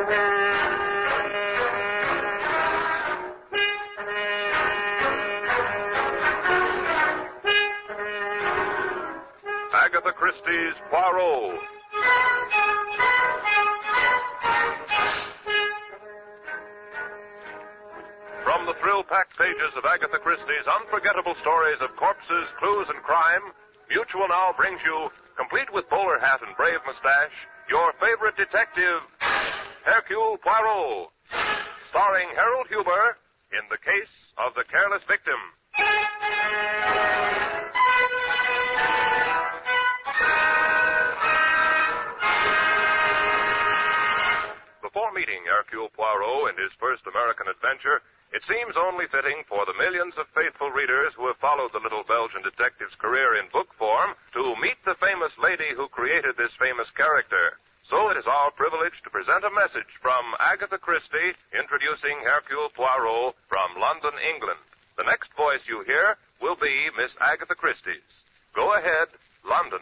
Agatha Christie's Poirot. From the thrill-packed pages of Agatha Christie's unforgettable stories of corpses, clues, and crime, Mutual now brings you, complete with bowler hat and brave mustache, your favorite detective, Hercule Poirot, starring Harold Huber in The Case of the Careless Victim. Before meeting Hercule Poirot in his first American adventure, it seems only fitting for the millions of faithful readers who have followed the little Belgian detective's career in book form to meet the famous lady who created this famous character. So it is our privilege to present a message from Agatha Christie introducing Hercule Poirot from London, England. The next voice you hear will be Miss Agatha Christie's. Go ahead, London.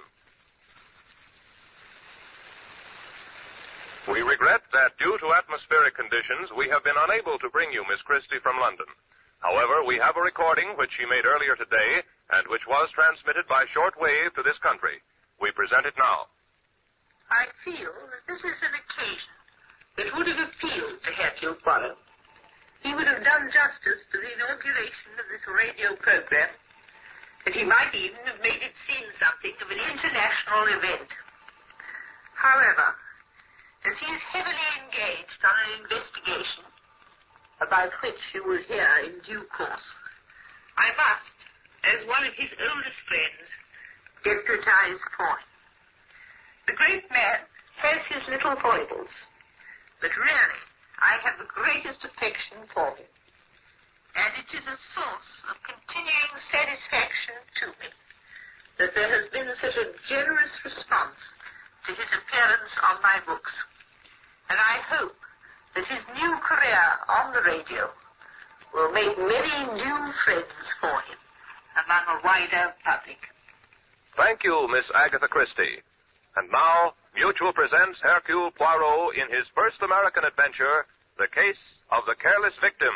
We regret that due to atmospheric conditions, we have been unable to bring you Miss Christie from London. However, we have a recording which she made earlier today and which was transmitted by shortwave to this country. We present it now. I feel that this is an occasion that would have appealed to Hercule Poirot. He would have done justice to the inauguration of this radio program, and he might even have made it seem something of an international event. However, as he is heavily engaged on an investigation, about which you will hear in due course, I must, as one of his oldest friends, deputize for him. The great man has his little foibles, but really, I have the greatest affection for him. And it is a source of continuing satisfaction to me that there has been such a generous response to his appearance on my books. And I hope that his new career on the radio will make many new friends for him among a wider public. Thank you, Miss Agatha Christie. And now, Mutual presents Hercule Poirot in his first American adventure, The Case of the Careless Victim.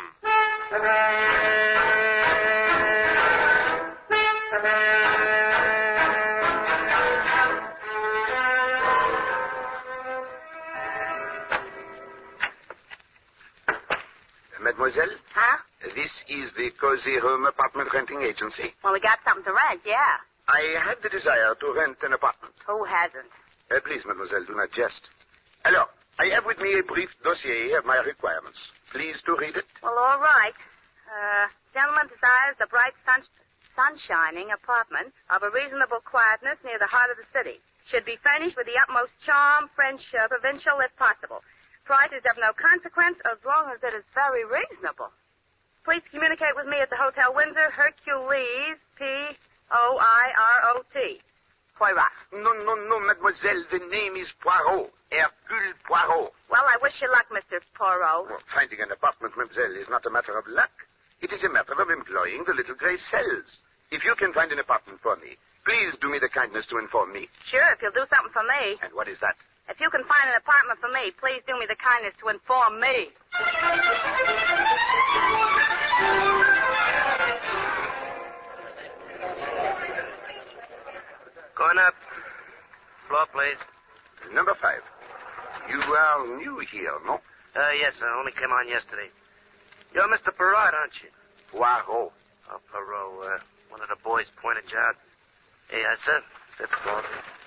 Mademoiselle? Huh? This is the Cozy Home Apartment Renting Agency. Well, we got something to rent, yeah. I had the desire to rent an apartment. Who hasn't? Please, mademoiselle, do not jest. Alors, I have with me a brief dossier of my requirements. Please to read it. Well, all right. Gentleman desires a bright sunshining apartment of a reasonable quietness near the heart of the city. Should be furnished with the utmost charm, French, provincial, if possible. Price is of no consequence as long as it is very reasonable. Please communicate with me at the Hotel Windsor, Hercules, Poirot. Poirot. No, mademoiselle. The name is Poirot. Hercule Poirot. Well, I wish you luck, Mr. Poirot. Well, finding an apartment, mademoiselle, is not a matter of luck. It is a matter of employing the little gray cells. If you can find an apartment for me, please do me the kindness to inform me. Sure, if you'll do something for me. And what is that? If you can find an apartment for me, please do me the kindness to inform me. Going up. Floor, please. Number 5. You are new here, no? Yes, I only came on yesterday. You're Mr. Perrot, aren't you? Poirot. Oh, Perrot, one of the boys pointed you out. Yes, sir. 5th floor.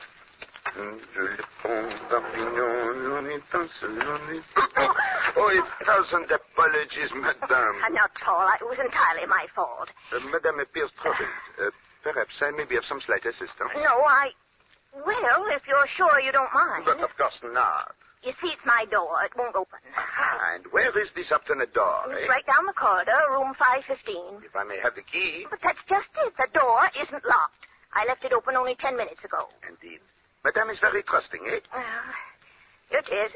Oh, 1,000 apologies, madame. Not at all. It was entirely my fault. Madame appears troubled. Perhaps I may be of some slight assistance. No, Well, if you're sure you don't mind. But of course not. You see, it's my door. It won't open. And where is this alternate door, It's right down the corridor, room 515. If I may have the key. But that's just it. The door isn't locked. I left it open only 10 minutes ago. Indeed. Madame is very trusting, eh? It is.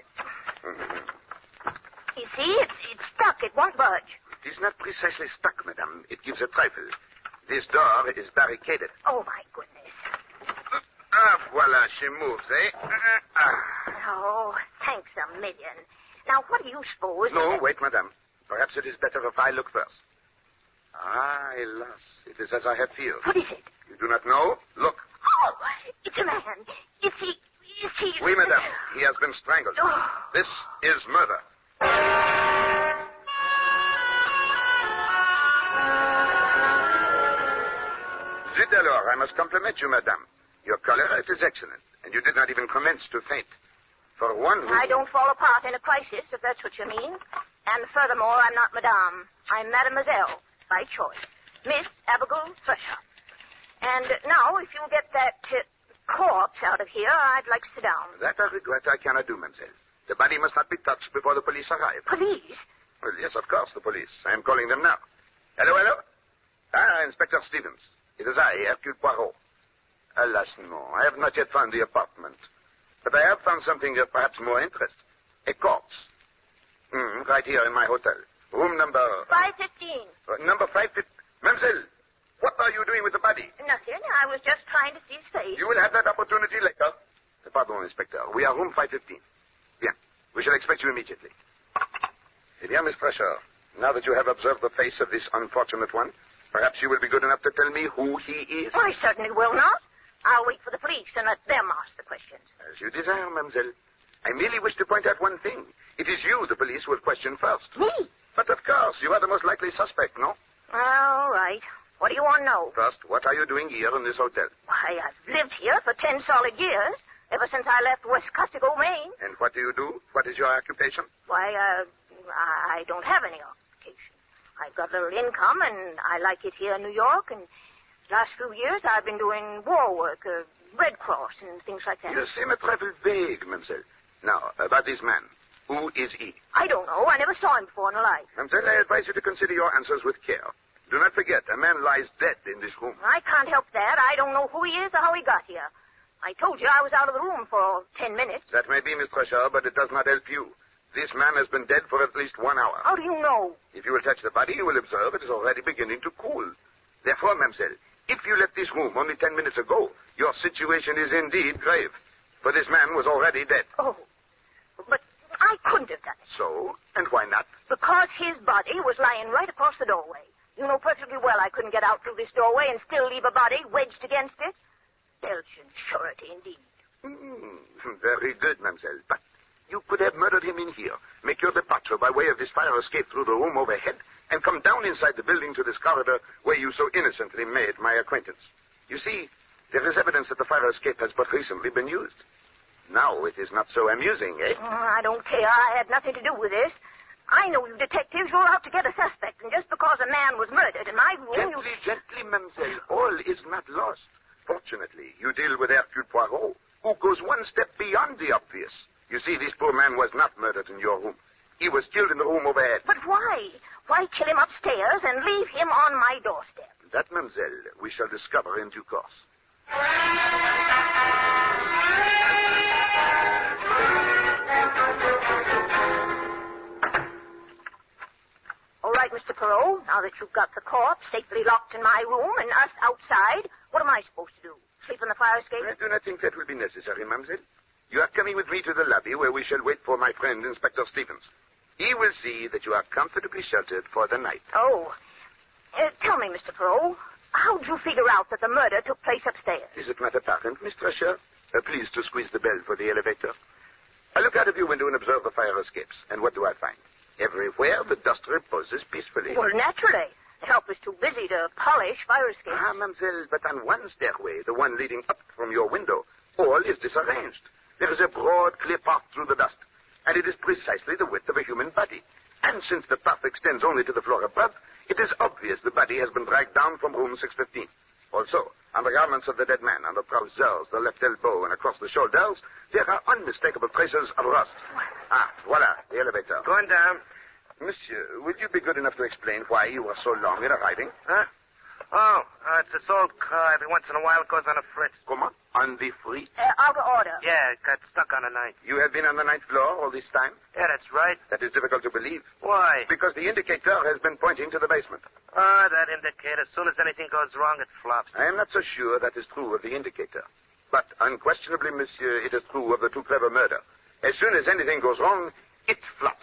You see, it's stuck. It won't budge. It is not precisely stuck, madame. It gives a trifle. This door is barricaded. Oh, my goodness. Voila, she moves, eh? Oh, thanks a million. Now, what do you suppose? No, wait, madame. Perhaps it is better if I look first. Ah, hélas. It is as I have feared. What is it? You do not know? Look. Oh, it's a man. Is he... Oui, madame. He has been strangled. Oh. This is murder. Zut alors, I must compliment you, madame. Your color, it is excellent, and you did not even commence to faint. For one who... I don't fall apart in a crisis, if that's what you mean. And furthermore, I'm not madame. I'm mademoiselle, by choice. Miss Abigail Thresher. And now, if you'll get that corpse out of here, I'd like to sit down. That I regret I cannot do, mademoiselle. The body must not be touched before the police arrive. Police? Well, yes, of course, the police. I am calling them now. Hello, hello? Ah, Inspector Stevens. It is I, Hercule Poirot. Alas, no. I have not yet found the apartment. But I have found something of perhaps more interest. A corpse. Right here in my hotel. Room number... 515. Number 515. Mademoiselle, what are you doing with the body? Nothing. I was just trying to see his face. You will have that opportunity later. Pardon, Inspector. We are room 515. Bien. We shall expect you immediately. Eh bien, Miss Thresher, now that you have observed the face of this unfortunate one, perhaps you will be good enough to tell me who he is? I certainly will not. I'll wait for the police and let them ask the questions. As you desire, mademoiselle. I merely wish to point out one thing. It is you the police will question first. Me? But of course, you are the most likely suspect, no? All right. What do you want to know? First, what are you doing here in this hotel? Why, I've lived here for 10 solid years, ever since I left West Costigo, Maine. And what do you do? What is your occupation? Why, I don't have any occupation. I've got a little income, and I like it here in New York, and last few years I've been doing war work, Red Cross, and things like that. You seem a trifle vague, mademoiselle. Now, about this man. Who is he? I don't know. I never saw him before in my life. Mademoiselle, I advise you to consider your answers with care. Do not forget, a man lies dead in this room. I can't help that. I don't know who he is or how he got here. I told you I was out of the room for 10 minutes. That may be, Miss Thresher, but it does not help you. This man has been dead for at least 1 hour. How do you know? If you will touch the body, you will observe it is already beginning to cool. Therefore, mademoiselle, if you left this room only 10 minutes ago, your situation is indeed grave. For this man was already dead. Oh, but I couldn't have done it. So? And why not? Because his body was lying right across the doorway. You know perfectly well I couldn't get out through this doorway and still leave a body wedged against it. Belgian surety, indeed. Very good, mademoiselle. But you could have murdered him in here, make your departure by way of this fire escape through the room overhead, and come down inside the building to this corridor where you so innocently made my acquaintance. You see, there is evidence that the fire escape has but recently been used. Now it is not so amusing, eh? I don't care. I had nothing to do with this. I know you detectives. You're out to get a suspect, and just because a man was murdered in my room, Gently, mademoiselle. All is not lost. Fortunately, you deal with Hercule Poirot, who goes one step beyond the obvious. You see, this poor man was not murdered in your room. He was killed in the room overhead. But why? Why kill him upstairs and leave him on my doorstep? That, mademoiselle, we shall discover in due course. All right, Mr. Poirot, now that you've got the corpse safely locked in my room and us outside, what am I supposed to do? Sleep in the fire escape? I do not think that will be necessary, mademoiselle. You are coming with me to the lobby where we shall wait for my friend, Inspector Stevens. He will see that you are comfortably sheltered for the night. Oh. Tell me, Mr. Poirot, how'd you figure out that the murder took place upstairs? Is it not apparent, Miss Thresher? Please to squeeze the bell for the elevator. I look out of your window and observe the fire escapes. And what do I find? Everywhere the dust reposes peacefully. Well, naturally. The help is too busy to polish fire escapes. Ah, mademoiselle, but on one stairway, the one leading up from your window, all is disarranged. There is a broad, clear path through the dust, and it is precisely the width of a human body. And since the path extends only to the floor above, it is obvious the body has been dragged down from room 615. Also, on the garments of the dead man, on the trousers, the left elbow, and across the shoulders, there are unmistakable traces of rust. Ah, voila, the elevator. Going down. Monsieur, would you be good enough to explain why you were so long in arriving? Huh? Oh, it's this old car. Every once in a while it goes on a fritz. Comment? On the fritz? Out of order. Yeah, it got stuck on the ninth. You have been on the 9th floor all this time? Yeah, that's right. That is difficult to believe. Why? Because the indicator has been pointing to the basement. That indicator. As soon as anything goes wrong, it flops. I am not so sure that is true of the indicator. But unquestionably, monsieur, it is true of the too clever murder. As soon as anything goes wrong, it flops.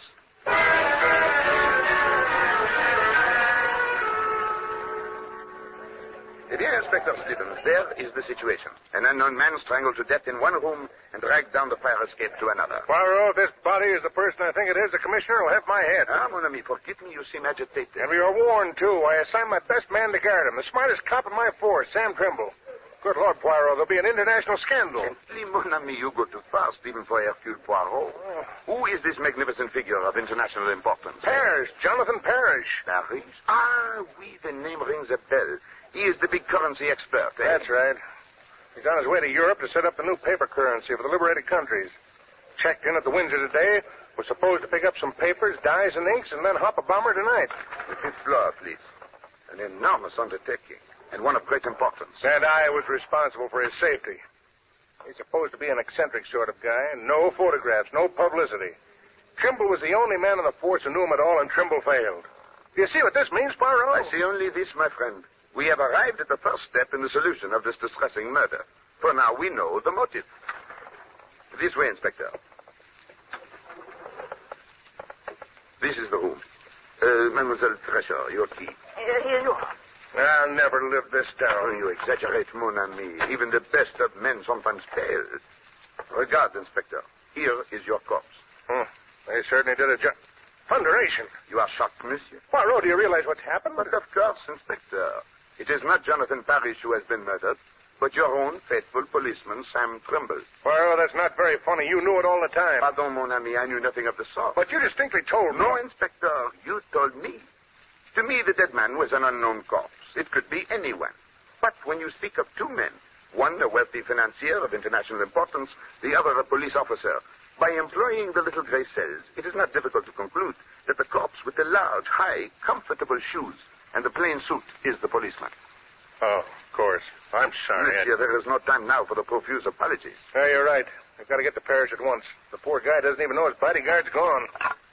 Dear Inspector Stevens, there is the situation. An unknown man strangled to death in one room and dragged down the fire escape to another. Poirot, if this body is the person I think it is, the commissioner will have my head. Ah, mon ami, forgive me, you seem agitated. And we are warned, too. I assigned my best man to guard him, the smartest cop in my force, Sam Trimble. Good Lord, Poirot, there'll be an international scandal. Gently, mon ami, you go too fast, even for Hercule Poirot. Who is this magnificent figure of international importance? Parrish, Jonathan Parrish. Parrish? Ah, oui, the name rings a bell. He is the big currency expert, eh? That's right. He's on his way to Europe to set up the new paper currency for the liberated countries. Checked in at the Windsor today. Was supposed to pick up some papers, dyes, and inks, and then hop a bomber tonight. The fifth floor, please. An enormous undertaking, and one of great importance. And I was responsible for his safety. He's supposed to be an eccentric sort of guy. No photographs, no publicity. Trimble was the only man on the force who knew him at all, and Trimble failed. Do you see what this means, Poirot? I see only this, my friend. We have arrived at the first step in the solution of this distressing murder. For now, we know the motive. This way, Inspector. This is the room. Mademoiselle Thresher, your key. Here you are. I'll never live this Oh, down. you exaggerate, mon ami. Even the best of men sometimes fail. Regard, Inspector. Here is your corpse. They certainly did a job. Thunderation. You are shocked, monsieur? Poirot, do you realize what's happened? But of course, Inspector. It is not Jonathan Parrish who has been murdered, but your own faithful policeman, Sam Trimble. Poirot, that's not very funny. You knew it all the time. Pardon, mon ami, I knew nothing of the sort. But you distinctly told me. No, Inspector, you told me. To me, the dead man was an unknown corpse. It could be anyone. But when you speak of two men, one a wealthy financier of international importance, the other a police officer, by employing the little gray cells, it is not difficult to conclude that the corpse with the large, high, comfortable shoes and the plain suit is the policeman. Oh, of course. I'm sorry. Monsieur, there is no time now for the profuse apologies. Yeah, you're right. I've got to get to Parrish at once. The poor guy doesn't even know his bodyguard's gone.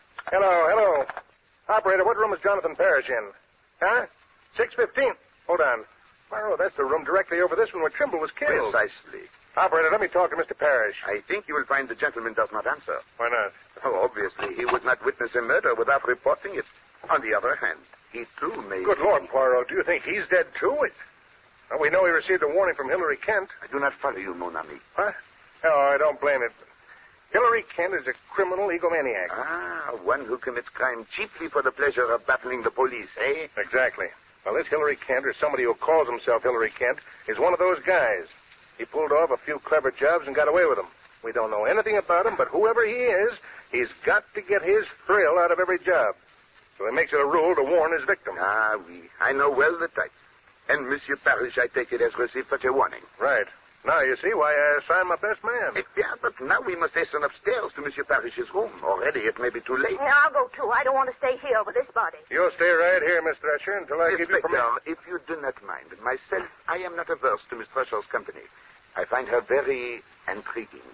Hello. Operator, what room is Jonathan Parrish in? Huh? 615. Hold on. Poirot, that's the room directly over this one where Trimble was killed. Precisely. Operator, let me talk to Mr. Parrish. I think you will find the gentleman does not answer. Why not? Oh, obviously, he would not witness a murder without reporting it. On the other hand, he too may... Good Lord, Poirot, do you think he's dead too? Well, we know he received a warning from Hillary Kent. I do not follow you, mon ami. Huh? No, I don't blame it. Hillary Kent is a criminal egomaniac. Ah, one who commits crime chiefly for the pleasure of battling the police, eh? Exactly. Well, this Hillary Kent, or somebody who calls himself Hillary Kent, is one of those guys. He pulled off a few clever jobs and got away with them. We don't know anything about him, but whoever he is, he's got to get his thrill out of every job. So he makes it a rule to warn his victim. Ah, oui. I know well the type. And Monsieur Parrish, I take it, has received such a warning. Right. Now you see why I assigned my best man. Yeah, but now we must hasten upstairs to Monsieur Parrish's room. Already it may be too late. Yeah, I'll go too. I don't want to stay here with this body. You'll stay right here, Miss Thresher, until I give you Inspector, permission. if you do not mind, myself, I am not averse to Miss Thresher's company. I find her very intriguing.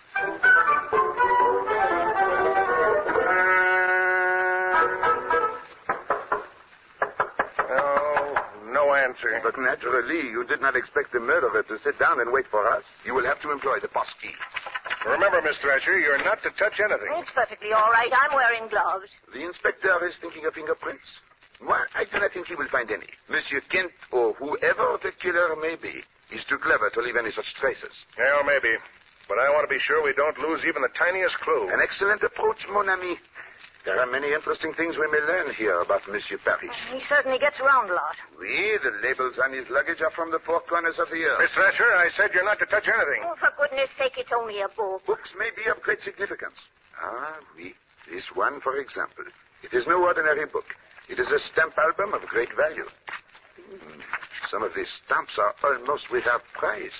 No answer. But naturally, you did not expect the murderer to sit down and wait for us. You will have to employ the pass key. Remember, Miss Thresher, you're not to touch anything. It's perfectly all right. I'm wearing gloves. The inspector is thinking of fingerprints. Well, I do not think he will find any. Monsieur Kent, or whoever the killer may be, is too clever to leave any such traces. Yeah, maybe. But I want to be sure we don't lose even the tiniest clue. An excellent approach, mon ami. There are many interesting things we may learn here about Monsieur Parrish. He certainly gets around a lot. Oui, the labels on his luggage are from the four corners of the earth. Miss Thresher, I said you're not to touch anything. Oh, for goodness sake, it's only a book. Books may be of great significance. Ah, oui. This one, for example. It is no ordinary book. It is a stamp album of great value. Some of these stamps are almost without price.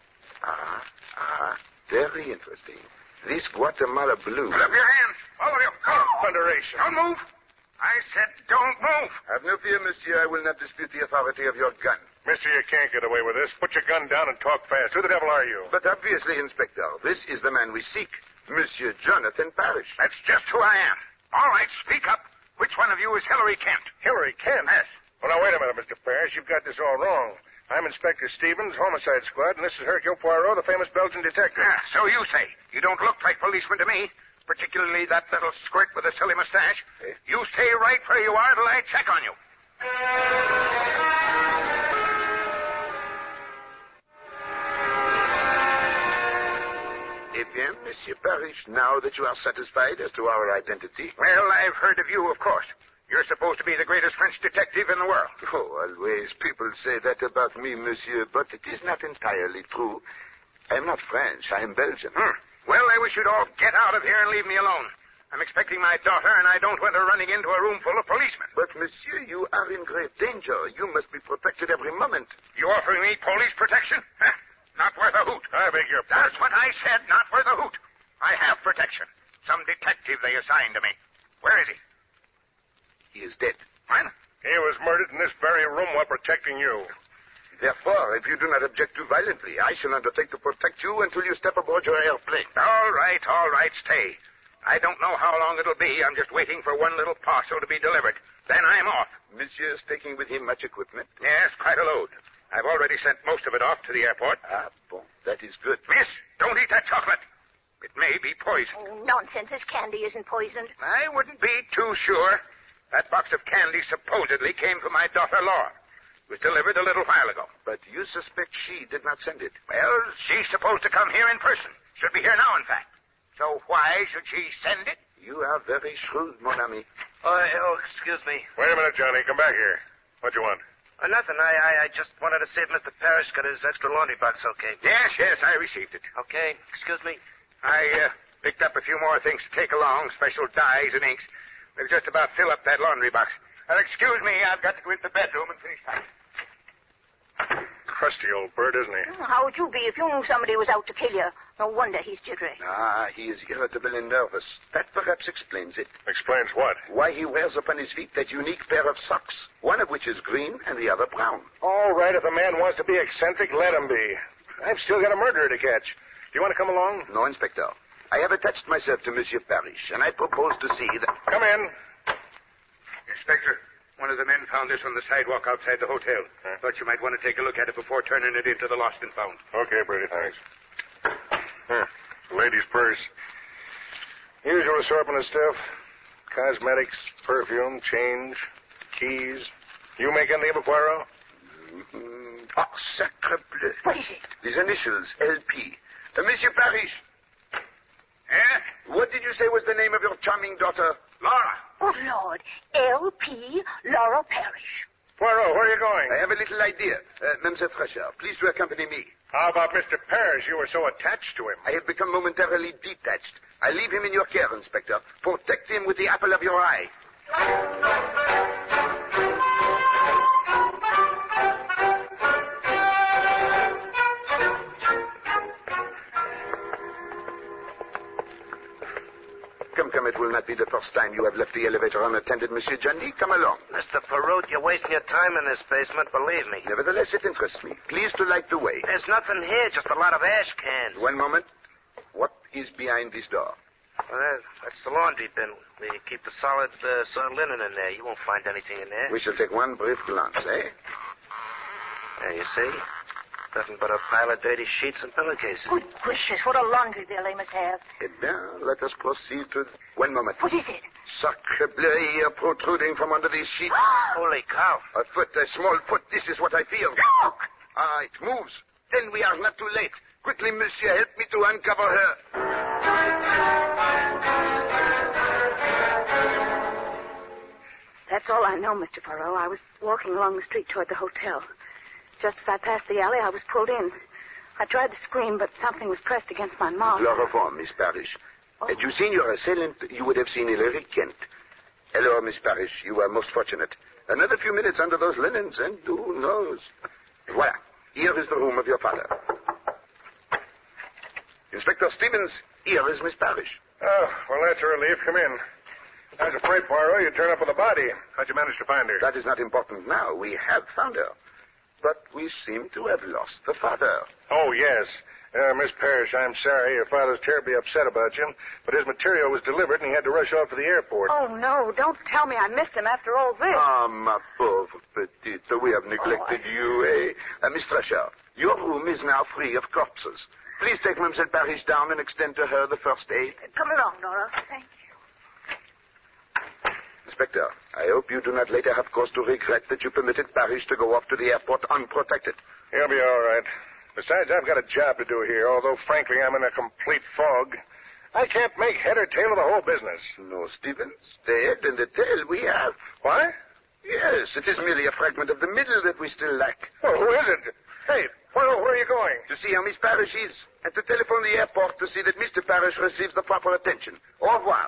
Very interesting. This Guatemala blue. Put up your hands. All of you. Go. Thunderation. Don't move. I said don't move. Have no fear, monsieur. I will not dispute the authority of your gun. Mister, you can't get away with this. Put your gun down and talk fast. Who the devil are you? But obviously, Inspector, this is the man we seek. Monsieur Jonathan Parrish. That's just who I am. All right, speak up. Which one of you is Hillary Kent? Hillary Kent? Yes. Well, now, wait a minute, Mr. Parrish. You've got this all wrong. I'm Inspector Stevens, Homicide Squad, and this is Hercule Poirot, the famous Belgian detective. Yeah, so you say. You don't look like policemen to me. particularly that little squirt with a silly mustache. You stay right where you are till I check on you. Eh bien, Monsieur Parrish, now that you are satisfied as to our identity... Well, I've heard of you, of course. You're supposed to be the greatest French detective in the world. Oh, always people say that about me, monsieur, but it is not entirely true. I am not French. I am Belgian. Well, I wish you'd all get out of here and leave me alone. I'm expecting my daughter, and I don't want her running into a room full of policemen. But, monsieur, you are in great danger. You must be protected every moment. You offering me police protection? Not worth a hoot. I beg your pardon. That's what I said, not worth a hoot. I have protection. Some detective they assigned to me. Where is he? He is dead. What? He was murdered in this very room while protecting you. Therefore, if you do not object too violently, I shall undertake to protect you until you step aboard your airplane. All right, stay. I don't know how long it'll be. I'm just waiting for one little parcel to be delivered. Then I'm off. Monsieur is taking with him much equipment? Yes, quite a load. I've already sent most of it off to the airport. Ah, bon. That is good. Miss, don't eat that chocolate. It may be poison. Oh, nonsense. This candy isn't poisoned. I wouldn't be too sure. That box of candy supposedly came from my daughter, Laura. It was delivered a little while ago. But you suspect she did not send it? Well, she's supposed to come here in person. Should be here now, in fact. So why should she send it? You are very shrewd, mon ami. Oh, excuse me. Wait a minute, Johnny. Come back here. What you want? Nothing. I just wanted to see if Mr. Parrish got his extra laundry box okay. Yes, I received it. Okay. Excuse me. I picked up a few more things to take along, special dyes and inks. We'll just about fill up that laundry box. Excuse me, I've got to go into the bedroom and finish packing. Crusty old bird, isn't he? How would you be if you knew somebody was out to kill you? No wonder he's jittery. Ah, he is irritable and nervous. That perhaps explains it. Explains what? Why he wears upon his feet that unique pair of socks, one of which is green and the other brown. All right, if a man wants to be eccentric, let him be. I've still got a murderer to catch. Do you want to come along? No, Inspector. I have attached myself to Monsieur Parrish, and I propose to see that... Come in. Inspector, one of the men found this on the sidewalk outside the hotel. Thought you might want to take a look at it before turning it into the lost and found. Okay, Brady, thanks. Here, lady's purse. Usual assortment of stuff. Cosmetics, perfume, change, keys. You make anything of Poirot? Oh, sacre bleu. What is it? These initials, LP. Monsieur Parrish. Eh? What did you say was the name of your charming daughter? Laura. Good Lord. L.P. Laura Parrish. Poirot, where are you going? I have a little idea. Mademoiselle Fresher, please to accompany me. How about Mr. Parrish? You were so attached to him. I have become momentarily detached. I leave him in your care, Inspector. Protect him with the apple of your eye. Come, it will not be the first time you have left the elevator unattended, Monsieur Johnny. Come along. Mr. Perrault, you're wasting your time in this basement, believe me. Nevertheless, it interests me. Please to light the way. There's nothing here, just a lot of ash cans. One moment. What is behind this door? Well, that's the laundry bin. We keep the solid linen in there. You won't find anything in there. We shall take one brief glance, eh? There, you see? Nothing but a pile of dirty sheets and pillowcases. Good gracious, what a laundry bill they must have. Eh bien, let us proceed to... One moment. What is it? Sacre bleu, ear protruding from under these sheets. Holy cow. A foot, a small foot. This is what I feel. Look! Ah, it moves. Then we are not too late. Quickly, monsieur, help me to uncover her. That's all I know, Mr. Poirot. I was walking along the street toward the hotel. Just as I passed the alley, I was pulled in. I tried to scream, but something was pressed against my mouth. Chloroform, Miss Parrish. Had you seen your assailant, you would have seen Hilary Kent. Hello, Miss Parrish. You are most fortunate. Another few minutes under those linens, and who knows? Voilà. Here is the room of your father. Inspector Stevens, here is Miss Parrish. Oh, well, that's a relief. Come in. I was afraid, Poirot, you'd turn up with a body. How'd you manage to find her? That is not important now. We have found her. But we seem to have lost the father. Oh, yes. Miss Parrish, I'm sorry. Your father's terribly upset about you, but his material was delivered and he had to rush off to the airport. Oh, no. Don't tell me I missed him after all this. Ah, ma pauvre petite. We have neglected you, eh? Miss Thrasher, your room is now free of corpses. Please take Mademoiselle Parrish down and extend to her the first aid. Come along, Nora. Thank you. Inspector, I hope you do not later have cause to regret that you permitted Parrish to go off to the airport unprotected. He'll be all right. Besides, I've got a job to do here, although, frankly, I'm in a complete fog. I can't make head or tail of the whole business. No, Stevens. The head and the tail we have. What? Yes, it is merely a fragment of the middle that we still lack. Well, who is it? Hey, where are you going? To see how Miss Parrish is, and to telephone the airport to see that Mr. Parrish receives the proper attention. Au revoir.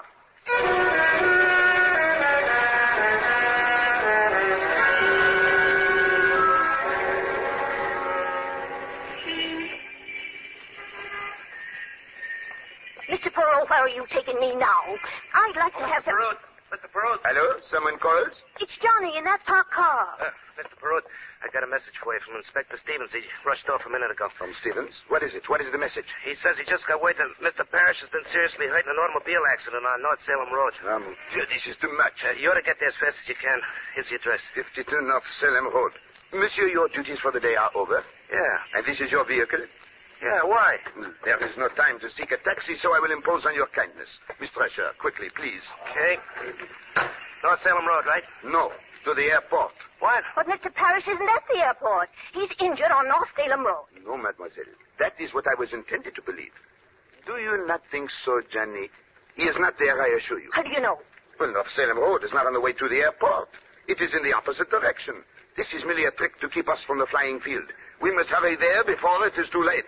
Mr. Perot, where are you taking me now? I'd like to have some... Mr. Perot. Hello? Someone calls? It's Johnny in that parked car. Mr. Perot, I got a message for you from Inspector Stevens. He rushed off a minute ago. From Stevens? What is it? What is the message? He says he just got word that Mr. Parrish has been seriously hurt in an automobile accident on North Salem Road. Dear, this is too much. You ought to get there as fast as you can. Here's the address. 52 North Salem Road. Monsieur, your duties for the day are over. Yeah. And this is your vehicle? Yeah, why? There is no time to seek a taxi, so I will impose on your kindness. Miss Thresher, quickly, please. Okay. North Salem Road, right? No, to the airport. What? But Mr. Parrish isn't at the airport. He's injured on North Salem Road. No, mademoiselle. That is what I was intended to believe. Do you not think so, Johnny? He is not there, I assure you. How do you know? Well, North Salem Road is not on the way to the airport. It is in the opposite direction. This is merely a trick to keep us from the flying field. We must hurry there before it is too late.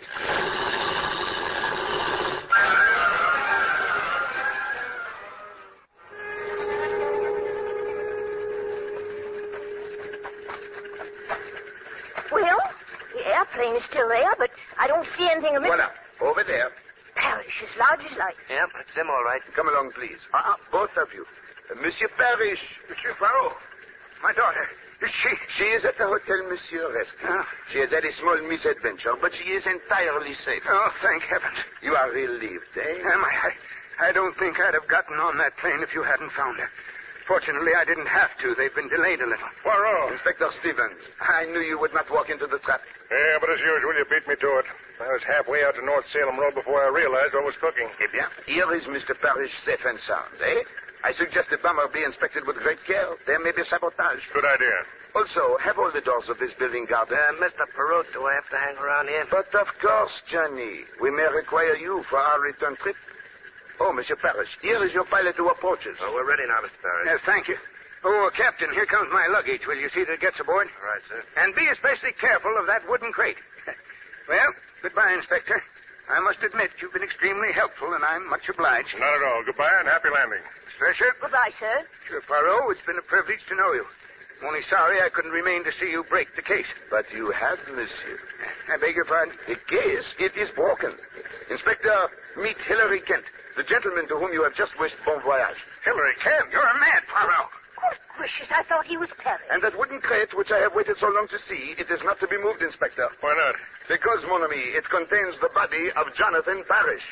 Well, the airplane is still there, but I don't see anything amiss. Voila, over there. Parrish, as large as life. Yeah, it's him, all right. Come along, please. Both of you. Monsieur Parrish. Monsieur Poirot, my daughter. Is she? She is at the Hotel Monsieur Rescue. She has had a small misadventure, but she is entirely safe. Oh, thank heaven. You are relieved, eh? Am I? I don't think I'd have gotten on that plane if you hadn't found her. Fortunately, I didn't have to. They've been delayed a little. Poirot. Inspector Stevens, I knew you would not walk into the trap. Yeah, but as usual, you beat me to it. I was halfway out to North Salem Road before I realized what was cooking. Eh bien, here is Mr. Parrish safe and sound, eh? I suggest the bomber be inspected with great care. There may be sabotage. Good idea. Also, have all the doors of this building guarded. Mr. Perot, do I have to hang around here? But of course, Johnny. We may require you for our return trip. Oh, Monsieur Parrish, here is your pilot who approaches. Oh, we're ready now, Mr. Parrish. Yes, thank you. Oh, Captain, here comes my luggage. Will you see that it gets aboard? All right, sir. And be especially careful of that wooden crate. Well, goodbye, Inspector. I must admit you've been extremely helpful, and I'm much obliged. Not at all. Goodbye and happy landing. Thresher? Goodbye, sir. Monsieur Poirot, it's been a privilege to know you. I'm only sorry I couldn't remain to see you break the case. But you have, monsieur. I beg your pardon? The case, it is broken. Inspector, meet Hilary Kent, the gentleman to whom you have just wished bon voyage. Hillary Kent. You're mad, Poirot. Good gracious, I thought he was Parrish. And that wooden crate which I have waited so long to see, it is not to be moved, Inspector. Why not? Because, mon ami, it contains the body of Jonathan Parrish.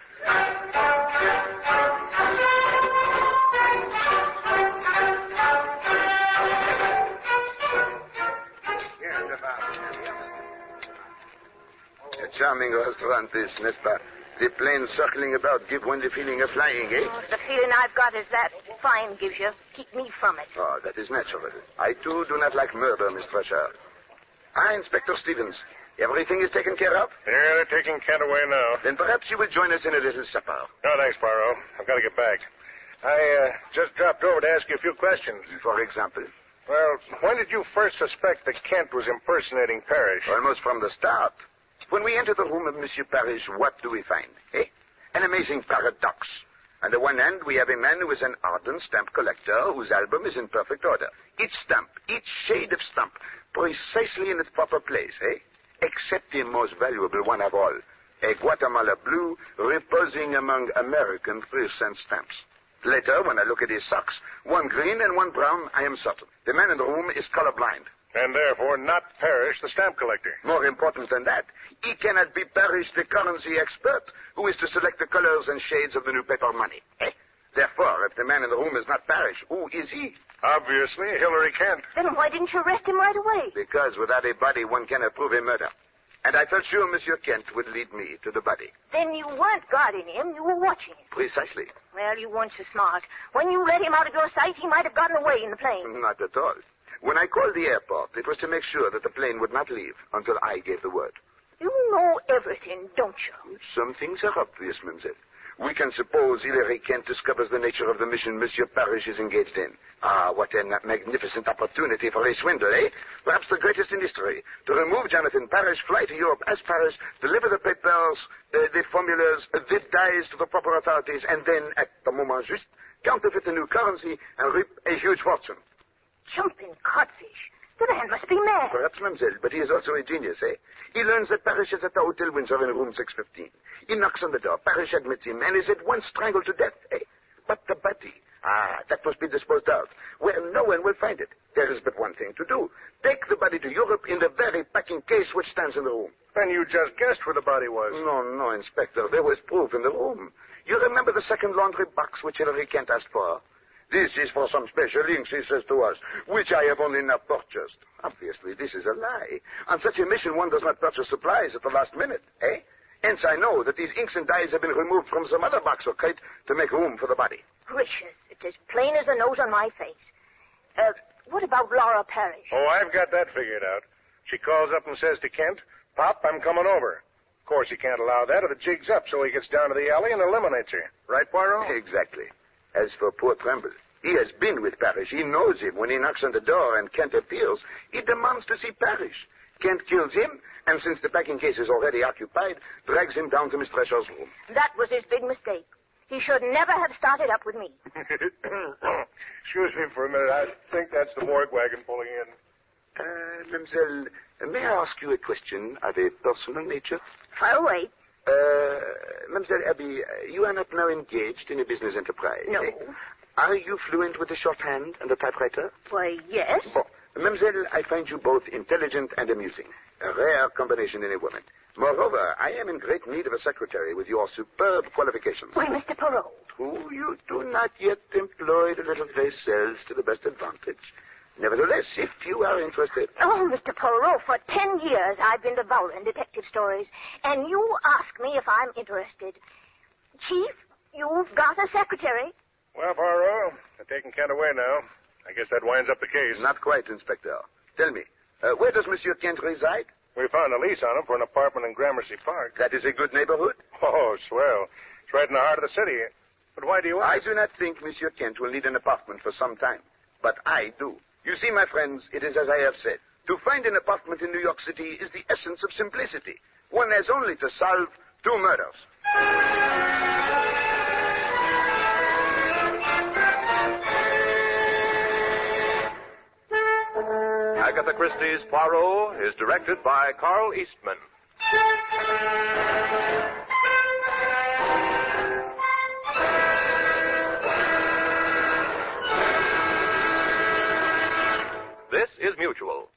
A charming restaurant this, n'est-ce pas? The planes circling about give one the feeling of flying, eh? Oh, the feeling I've got is that flying gives you. Keep me from it. Oh, that is natural. I, too, do not like murder, Miss Thresher. Inspector Stevens. Everything is taken care of? Yeah, they're taking Kent away now. Then perhaps you will join us in a little supper. No, thanks, Poirot. I've got to get back. I just dropped over to ask you a few questions. For example? Well, when did you first suspect that Kent was impersonating Parrish? Almost from the start. When we enter the room of Monsieur Parrish, what do we find? Eh? An amazing paradox. On the one hand, we have a man who is an ardent stamp collector whose album is in perfect order. Each stamp, each shade of stamp, precisely in its proper place, eh? Except the most valuable one of all, a Guatemala blue reposing among American 3-cent stamps. Later, when I look at his socks, one green and one brown, I am certain. The man in the room is colorblind. And therefore not Parrish, the stamp collector. More important than that, he cannot be Parrish, the currency expert, who is to select the colors and shades of the new paper money. Eh? Therefore, if the man in the room is not Parrish, who is he? Obviously, Hillary Kent. Then why didn't you arrest him right away? Because without a body, one cannot prove a murder. And I felt sure Monsieur Kent would lead me to the body. Then you weren't guarding him, you were watching him. Precisely. Well, you weren't so smart. When you let him out of your sight, he might have gotten away in the plane. Not at all. When I called the airport, it was to make sure that the plane would not leave until I gave the word. You know everything, don't you? Some things are obvious, mademoiselle. We can suppose Hilary Kent discovers the nature of the mission Monsieur Parrish is engaged in. Ah, what a magnificent opportunity for a swindle, eh? Perhaps the greatest in history. To remove Jonathan Parrish, fly to Europe as Parrish, deliver the papers, the formulas, the dies to the proper authorities, and then, at the moment juste, counterfeit the new currency and reap a huge fortune. Jumping codfish. The man must be mad. Perhaps, mademoiselle, but he is also a genius, eh? He learns that Parrish is at the Hotel Windsor in room 615. He knocks on the door. Parrish admits him and is at once strangled to death, eh? But the body, that must be disposed of, where no one will find it. There is but one thing to do. Take the body to Europe in the very packing case which stands in the room. And you just guessed where the body was. No, Inspector. There was proof in the room. You remember the second laundry box which Hilary Kent asked for? This is for some special inks, he says to us, which I have only now purchased. Obviously, this is a lie. On such a mission, one does not purchase supplies at the last minute, eh? Hence, I know that these inks and dyes have been removed from some other box or crate to make room for the body. Gracious, it's as plain as the nose on my face. What about Laura Parrish? Oh, I've got that figured out. She calls up and says to Kent, "Pop, I'm coming over." Of course, he can't allow that or the jig's up, so he gets down to the alley and eliminates her. Right, Poirot? Exactly. As for poor Tremble, he has been with Parrish. He knows him. When he knocks on the door and Kent appears, he demands to see Parrish. Kent kills him, and since the packing case is already occupied, drags him down to Miss Thresher's room. That was his big mistake. He should never have started up with me. Excuse me for a minute. I think that's the morgue wagon pulling in. Mademoiselle, may I ask you a question of a personal nature? Fire away. Mademoiselle Abby, you are not now engaged in a business enterprise. No. Eh? Are you fluent with the shorthand and the typewriter? Why, yes. Bon. Mademoiselle, I find you both intelligent and amusing. A rare combination in a woman. Moreover, I am in great need of a secretary with your superb qualifications. Why, Mr. Poirot. True, you do not yet employ the little gray cells to the best advantage. Nevertheless, if you are interested... Oh, Mr. Poirot, for 10 years I've been devouring detective stories, and you ask me if I'm interested. Chief, you've got a secretary. Well, Poirot, they're taking Kent away now. I guess that winds up the case. Not quite, Inspector. Tell me, where does Monsieur Kent reside? We found a lease on him for an apartment in Gramercy Park. That is a good neighborhood? Oh, swell. It's right in the heart of the city. But why do you ask? I do not think Monsieur Kent will need an apartment for some time. But I do. You see, my friends, it is as I have said. To find an apartment in New York City is the essence of simplicity. One has only to solve 2 murders. Agatha Christie's Poirot is directed by Carl Eastman. This is Mutual.